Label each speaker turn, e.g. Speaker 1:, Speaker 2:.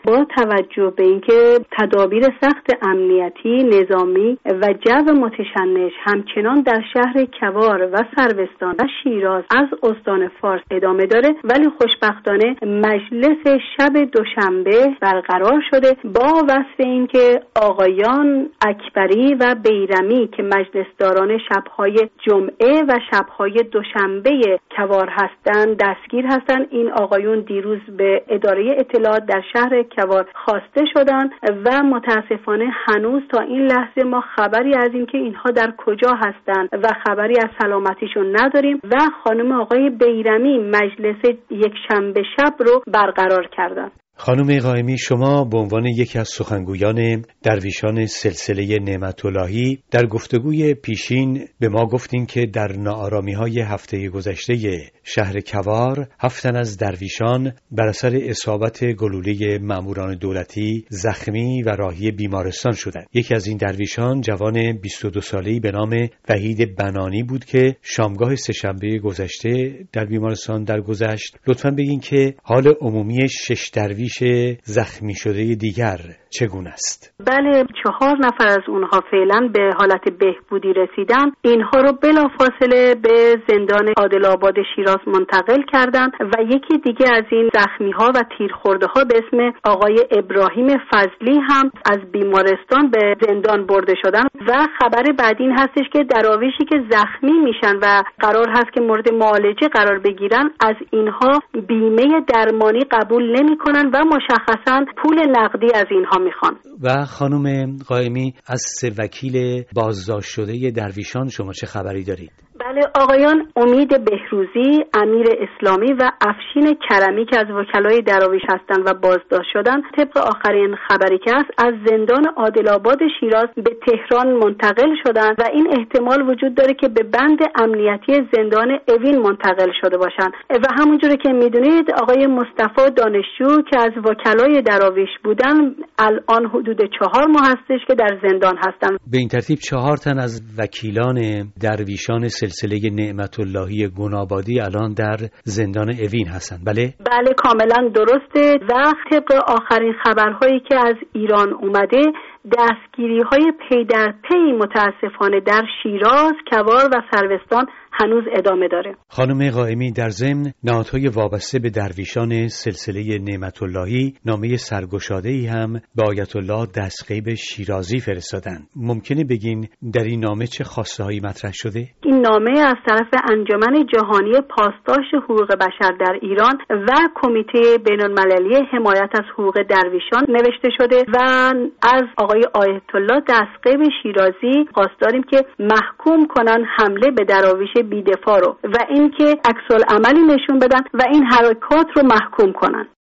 Speaker 1: با توجه به اینکه تدابیر سخت امنیتی، نظامی و جو متشنج همچنان در شهر کوار و سروستان و شیراز از استان فارس ادامه داره، ولی خوشبختانه مجلس شب دوشنبه برقرار شده با وصف اینکه آقایان اکبری و بیرمی که مجلسداران شب‌های جمعه و شب‌های دوشنبه کوار هستند دستگیر هستند. این آقایون دیروز به اداره اطلاعات در شهر کوار خواسته شدند و متاسفانه هنوز تا این لحظه ما خبری از این که اینها در کجا هستند و خبری از سلامتیشون نداریم و خانم آقای بیرمی مجلس یک شنبه شب رو برقرار کردند.
Speaker 2: خانم قائمی، شما به عنوان یکی از سخنگویان درویشان سلسله نعمت اللهی در گفتگوی پیشین به ما گفتین که در ناآرامی‌های هفته گذشته شهر کوار 7 تن از درویشان بر اثر اصابت گلوله ماموران دولتی زخمی و راهی بیمارستان شدند. یکی از این درویشان جوان 22 ساله‌ای به نام وحید بنانی بود که شامگاه سه‌شنبه گذشته در بیمارستان درگذشت. لطفاً بگین که حال عمومی 6 درویش زخمی شده دیگر چگونه است؟
Speaker 1: بله، 4 نفر از اونها فعلا به حالت بهبودی رسیدن. اینها رو بلافاصله به زندان عادل آباد شیراز منتقل کردند و یکی دیگه از این زخمی ها و تیرخورده ها به اسم آقای ابراهیم فضلی هم از بیمارستان به زندان برده شدن و خبر بعد این هستش که دراویشی که زخمی میشن و قرار هست که مورد معالجه قرار بگیرن از اینها بیمه درمانی قبول نمی‌کنن و مشخصاً پول نقدی از اینها میخوان.
Speaker 2: و خانم قائمی، از 3 وکیل بازداشت شده درویشان شما چه خبری دارید؟
Speaker 1: بله، آقایان امید بهروزی، امیر اسلامی و افشین کرمی که از وکلای دراویش هستند و بازداشت شدن طبق آخرین خبری که هست از زندان عادل آباد شیراز به تهران منتقل شدن و این احتمال وجود داره که به بند امنیتی زندان اوین منتقل شده باشن و همونجوری که میدونید آقای مصطفی دانشجو که از وکلای دراویش بودن الان حدود 4 ماه هستش که در زندان هستن.
Speaker 2: به این ترتیب 4 تن از وکیلان درویشان سلسله نعمت اللهی گنابادی الان در زندان اوین هستند. بله
Speaker 1: کاملا درسته و طبق آخرین خبرهایی که از ایران اومده دستگیری‌های پی در پی متاسفانه در شیراز، کوار و سروستان هنوز ادامه داره.
Speaker 2: خانم قائمی، در ضمن نهادهای وابسته به درویشان سلسله نعمت اللهی نامه سرگشاده‌ای هم به آیت الله دستغیب شیرازی فرستادند. ممکنه بگین در این نامه چه خواسته‌هایی مطرح شده؟
Speaker 1: این نامه از طرف انجمن جهانی پاسداشت حقوق بشر در ایران و کمیته بین‌المللی حمایت از حقوق درویشان نوشته شده و از آقای آیت الله دستغیب شیرازی خواستاریم که محکوم کنن حمله به دراویش بی‌دفاع رو و اینکه عکس‌العملی نشون بدن و این حرکات رو محکوم کنن.